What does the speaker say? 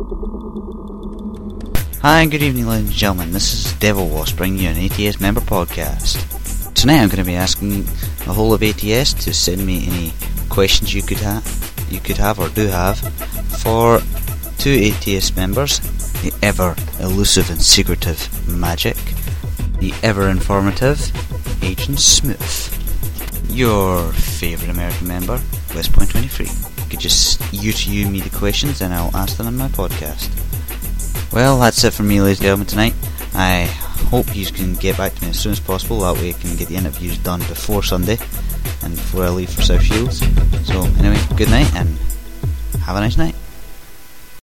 Hi, good evening ladies and gentlemen, this is Devil Wasp bringing you an ATS member podcast. Tonight I'm going to be asking the whole of ATS to send me any questions you could have or do have for two ATS members, the ever elusive and secretive Magic, the ever informative Agent Smooth. Your favourite American member, Westpoint23. You could just you me the questions and I'll answer them in my podcast. Well, that's it for me, ladies and gentlemen, tonight. I hope you can get back to me as soon as possible, that way I can get the interviews done before Sunday and before I leave for South Shields. So anyway, good night and have a nice night.